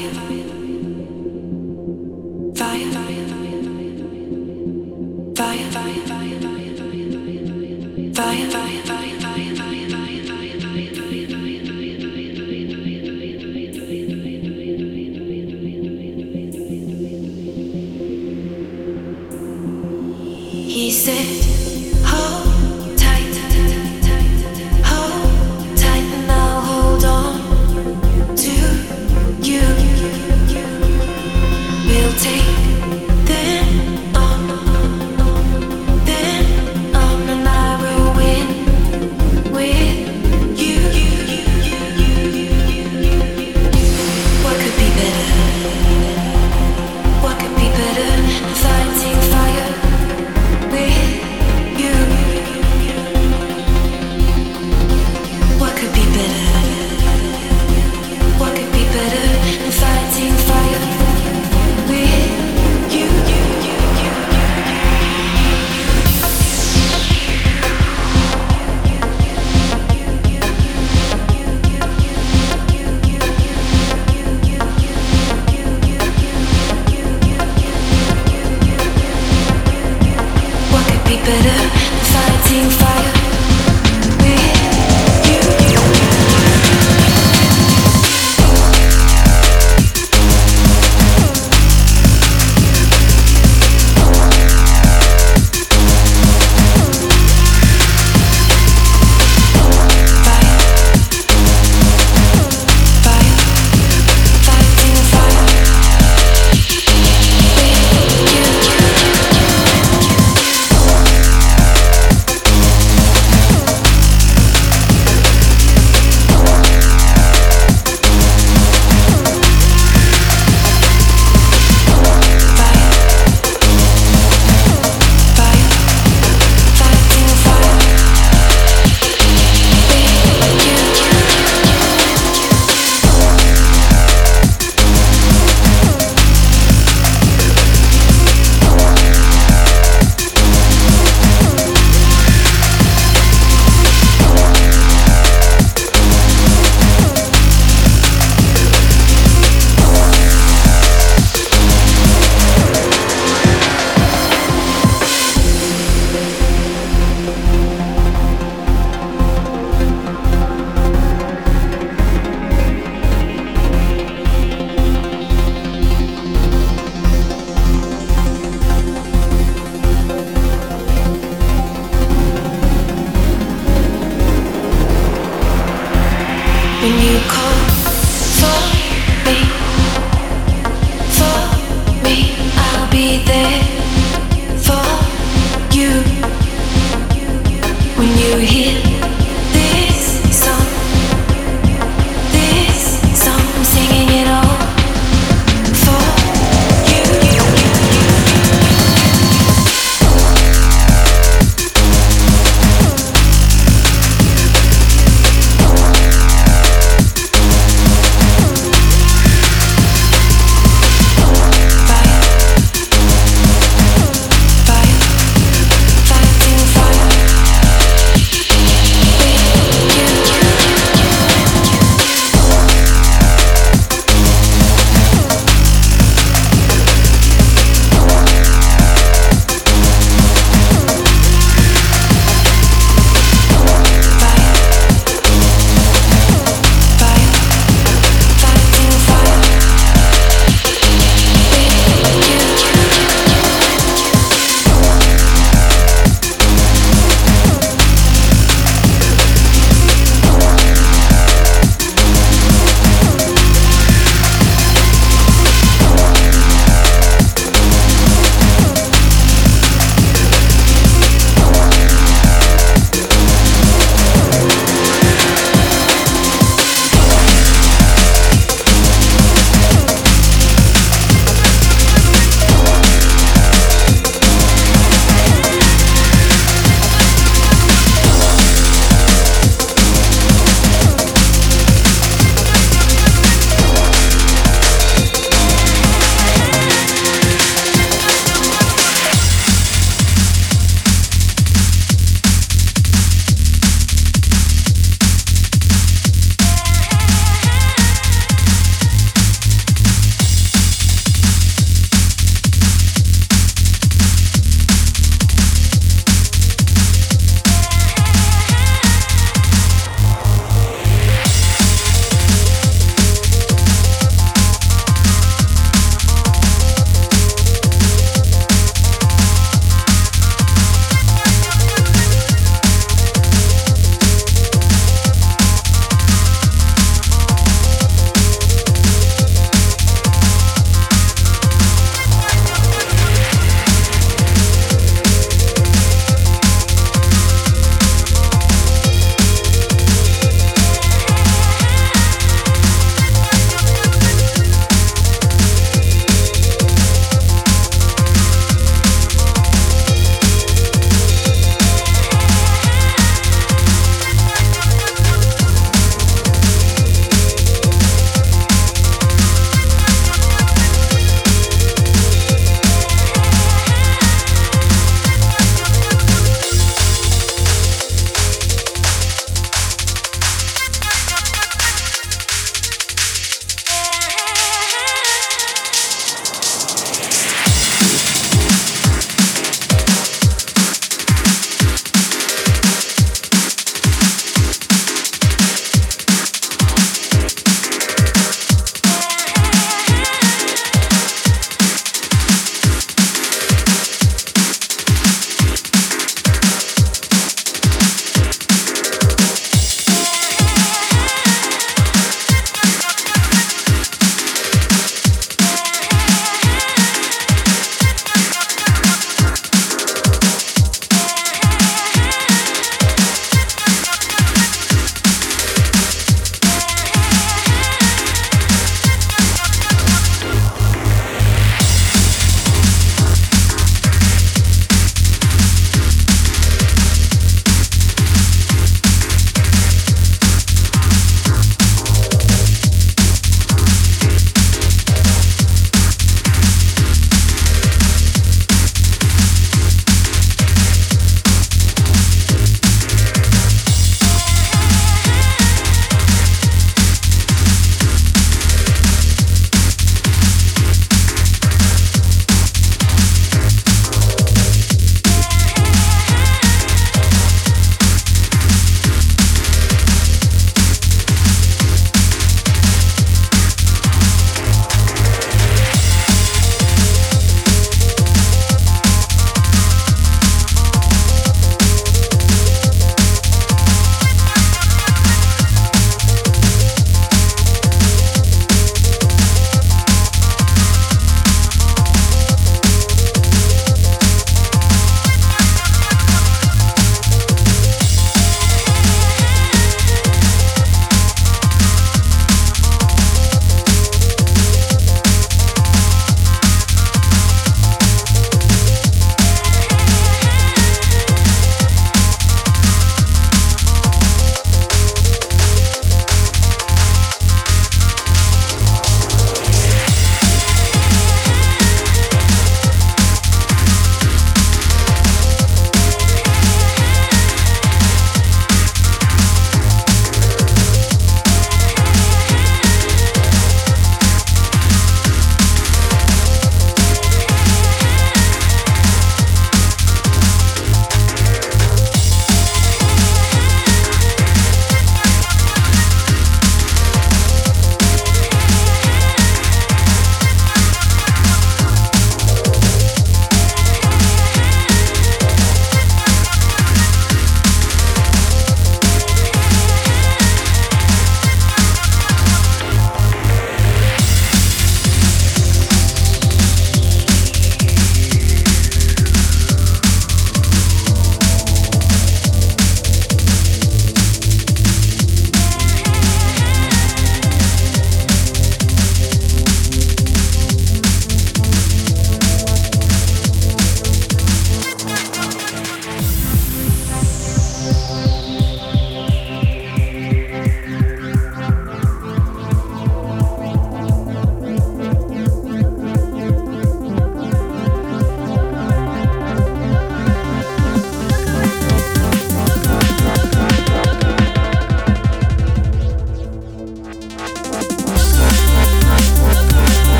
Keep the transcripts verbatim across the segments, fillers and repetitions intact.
Then on and I will win.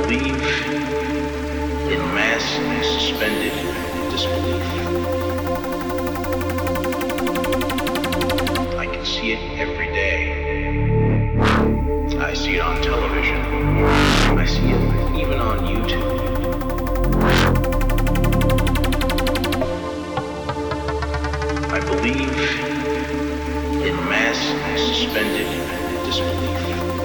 believe in mass suspended disbelief. I can see it every day. I see it on television. I see it even on YouTube. I believe in mass suspended disbelief.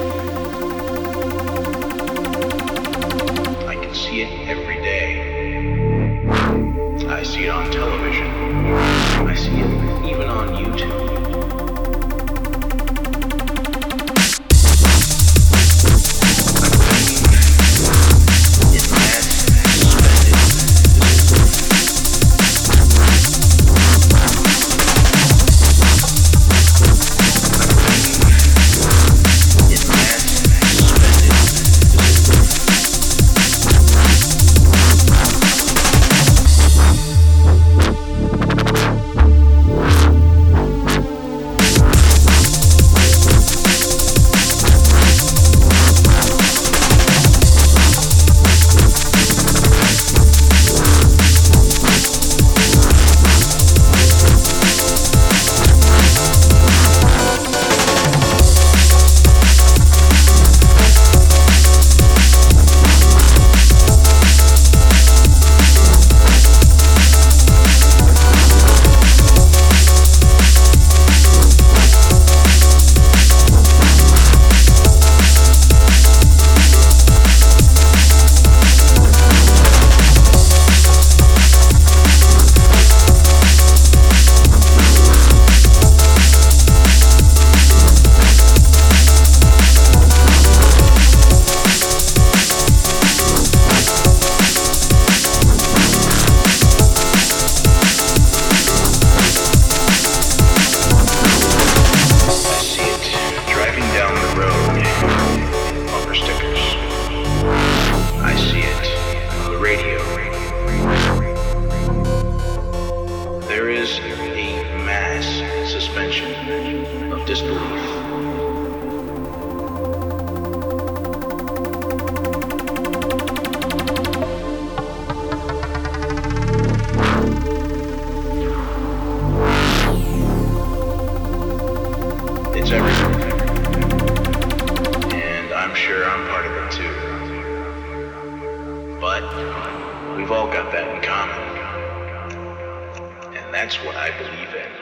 I can see it every day. I see it on television. I see it even on YouTube. Of disbelief. It's everywhere, and I'm sure I'm part of it too. But we've all got that in common, and that's what I believe in.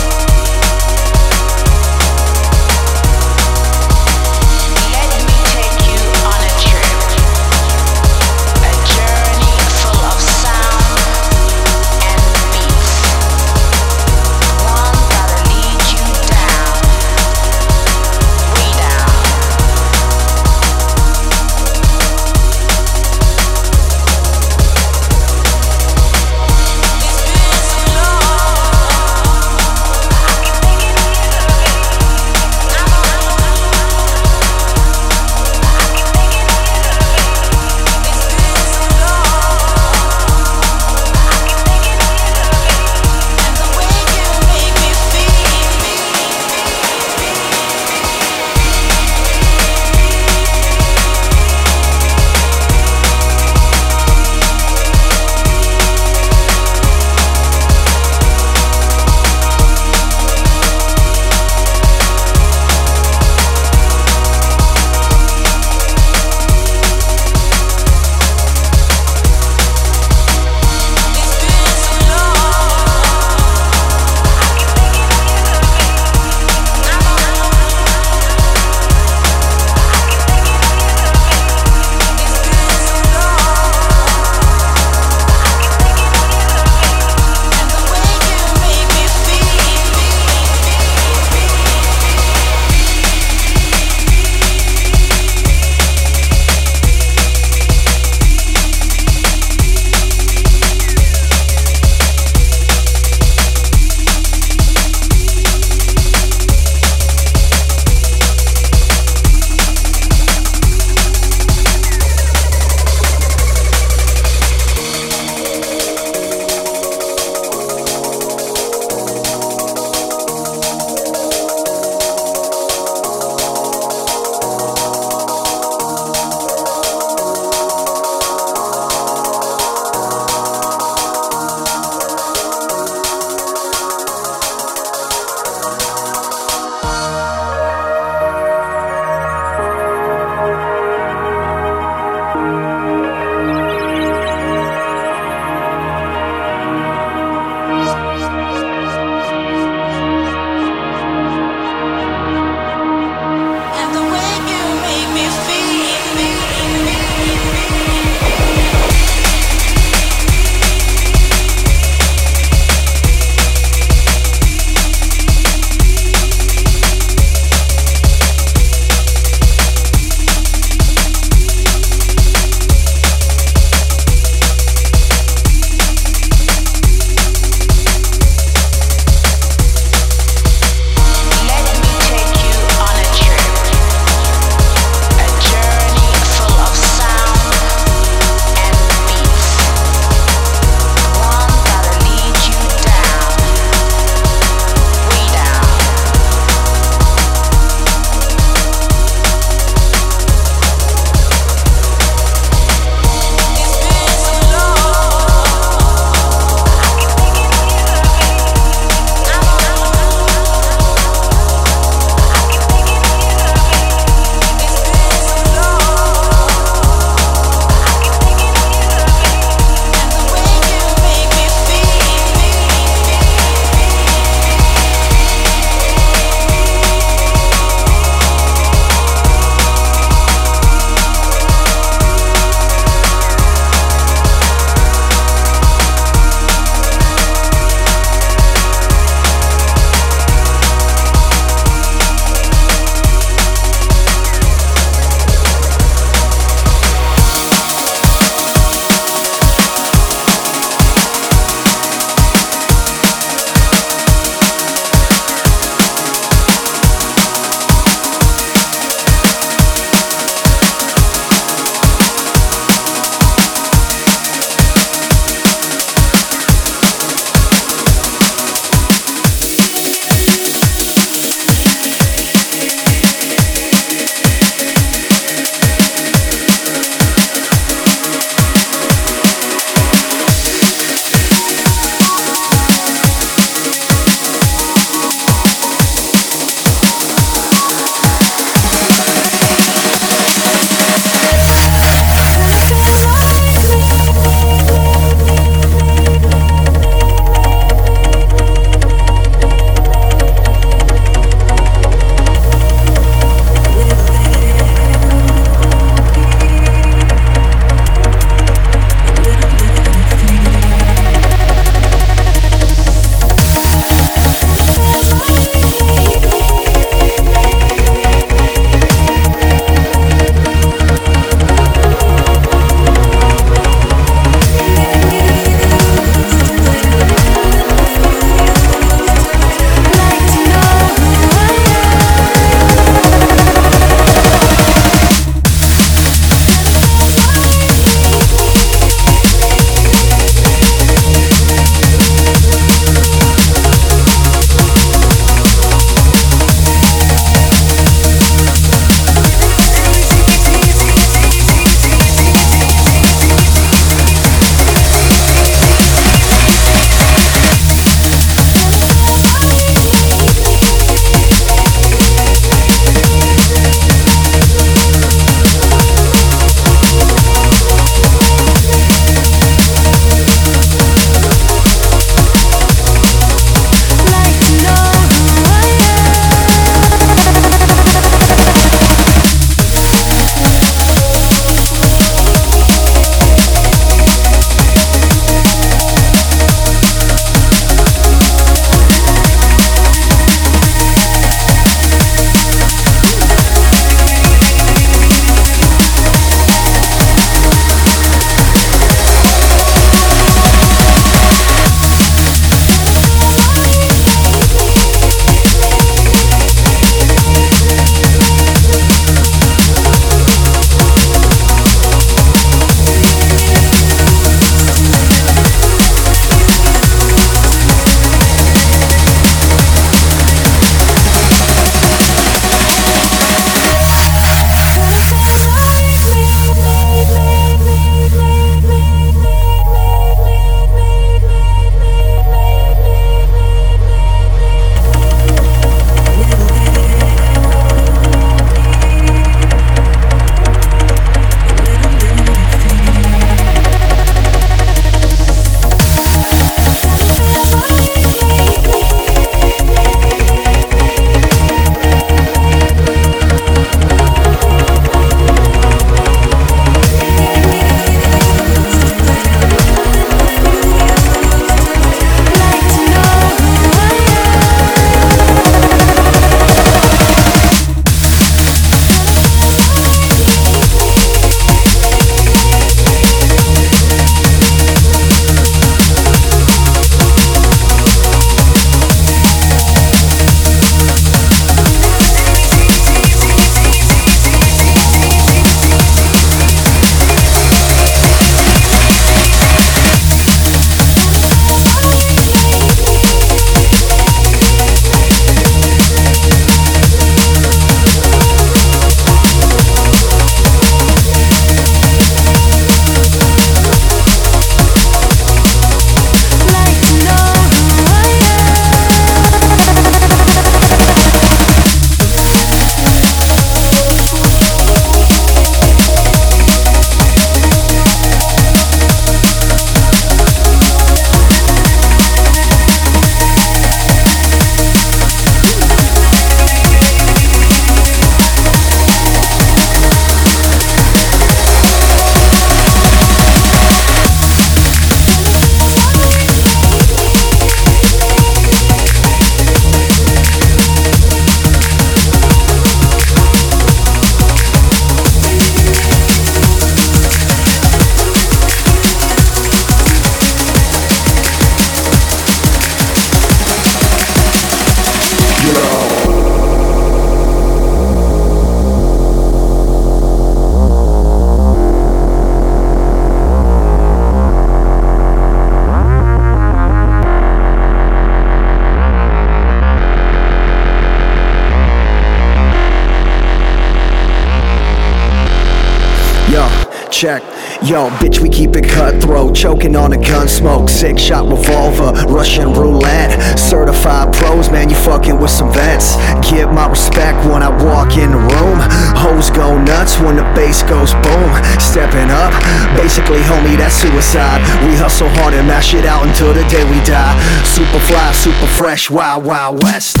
check. Yo, bitch, we keep it cutthroat, choking on a gun smoke, six shot revolver, Russian roulette, certified pros, man, you fucking with some vets. Give my respect when I walk in the room. Hoes go nuts when the bass goes boom. Stepping up, basically, homie, that's suicide. We hustle hard and mash it out until the day we die. Super fly, super fresh, wild, wild west.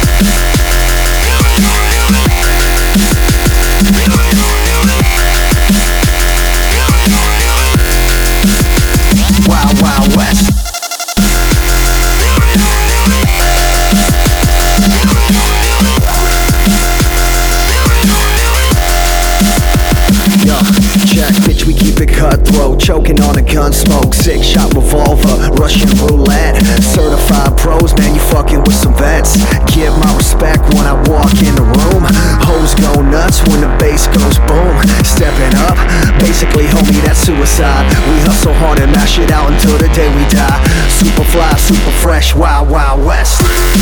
Wild, wild west. Yo, check, bitch, we keep it cutthroat, choking on a gun smoke, six shot revolver, Russian roulette, certified pros, man, you fucking with some vets. Give my respect when I walk in the room. Hoes go nuts when the bass goes boom. Stepping up, basically, homie, that's suicide. We hustle hard and mash it out until the day we die. Super fly, super fresh, wild, wild west.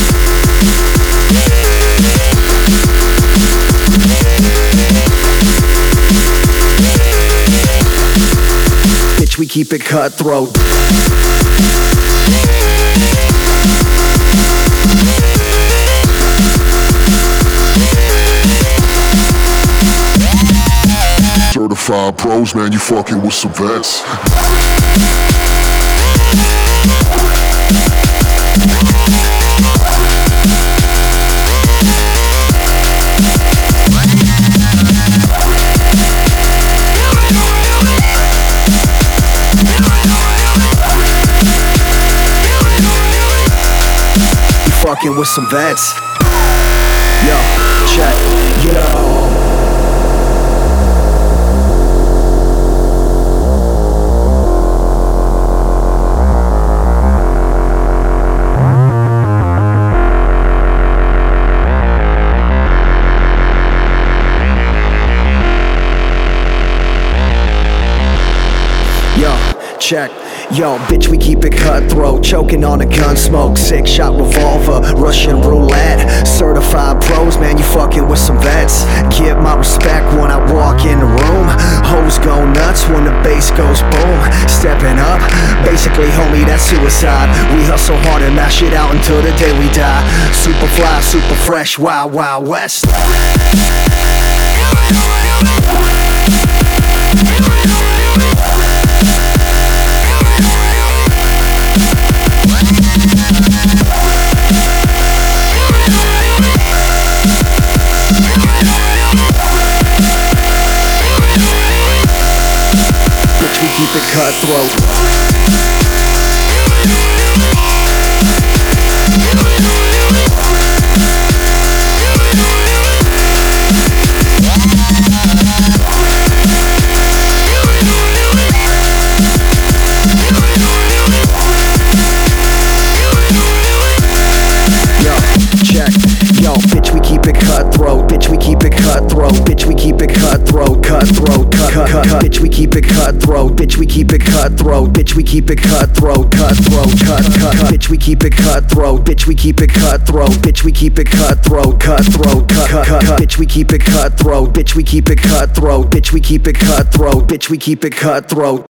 Bitch, we keep it cutthroat. Certified pros, man, you fucking with some vets. Fucking with some vets. Yo, check, yo. Yo, check. Yo, bitch, we keep it cutthroat, choking on a gun smoke, six shot revolver, Russian roulette, certified pros, man, you fucking with some vets. Give my respect when I walk in the room. Hoes go nuts when the bass goes boom. Stepping up, basically, homie, that's suicide. We hustle hard and mash it out until the day we die. Super fly, super fresh, wild, wild west. Bitch, we keep it cutthroat. Yo, bitch, we keep it cutthroat. Bitch, we keep it cutthroat. Bitch, we keep it cutthroat. Cutthroat, cut, cut, cut. Bitch, we keep it cutthroat. Bitch, we keep it cutthroat. Bitch, we keep it cutthroat. Cutthroat, cut, cut, cut. Bitch, we keep it cutthroat. Bitch, we keep it cutthroat. Bitch, we keep it cutthroat. Cutthroat, cut, cut, cut. Bitch, we keep it cutthroat. Bitch, we keep it cutthroat. Bitch, we keep it cutthroat. Bitch, we keep it cutthroat.